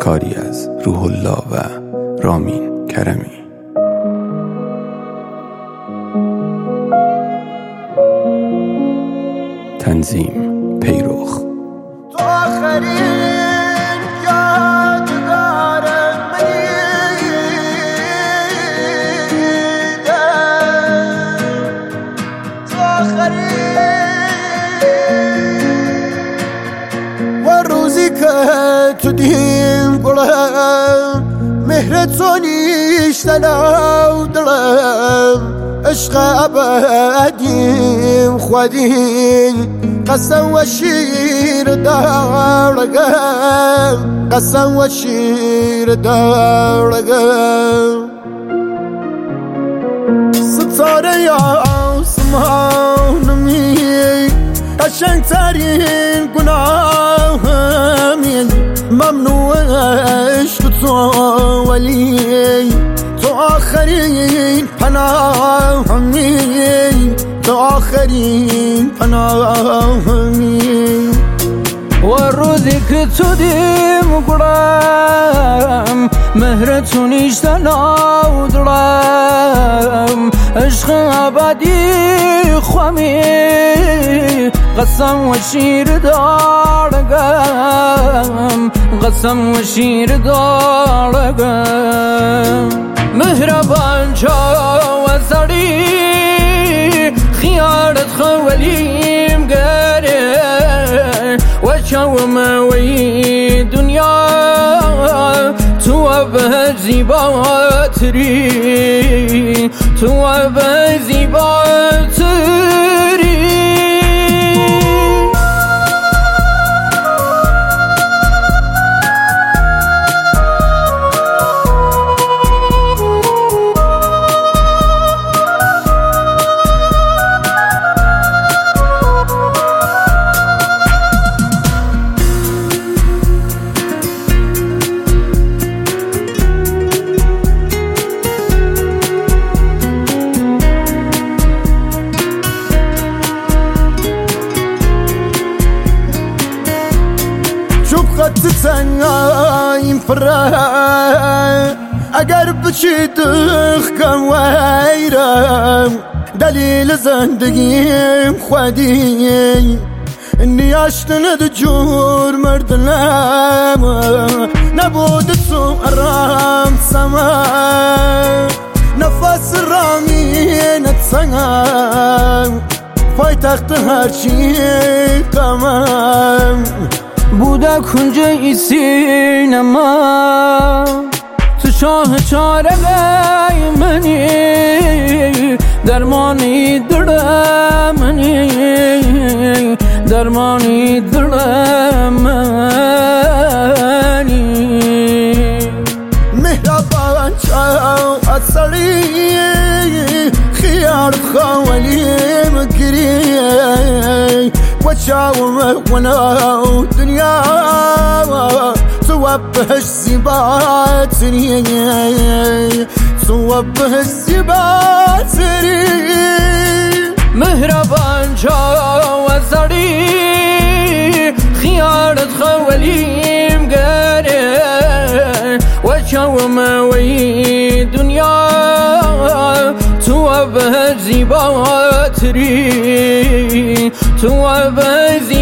کاری از روح الله و رامین کرمی. تنظیم پیروخ. تو آخرین یادگار منی، تو آخرین و روزی که تو دیم گلم مهر تو نیشتن او دلم، عشق ابدیم خودین قسم و شیر دارگم، قسم و شیر دارگم. ستاره آسمانمی قشنگترین گناهمی، ممنوع عشق تو ولی تو آخرین پناهمی، تو آخرین پناهمی. و روزی که تو دیم گرم مهر تو نیشتن او دلم، عشق ابدی خوامی قسم و شیر دارگم، قسم و شیر دارگم. مهربان چاو زری خیارت خولیم گره و چاو موی دنیا تو به زیباتری، تو به زیباتری. خط تنگایم پره اگر بچی دخکم ویرم، دلیل زندگیم خودی نیاشتن دو جور مردنم، نبود تو ارام سما نفس رامینت سنگم، پایتخت هرچی قمم بوده کنج ای سینما، تو شاه چارگای منی، درمانی دل منی، درمانی دل منی. مهربان چاو اصلی خیار خوالیم گری و چاو مهونا دنیا تو بهش زیباتری، تو بهش زیباتری. مهربان چاو زری خیارت خوالیم گره و چاو موی دنیا تو به زیباتری، تو به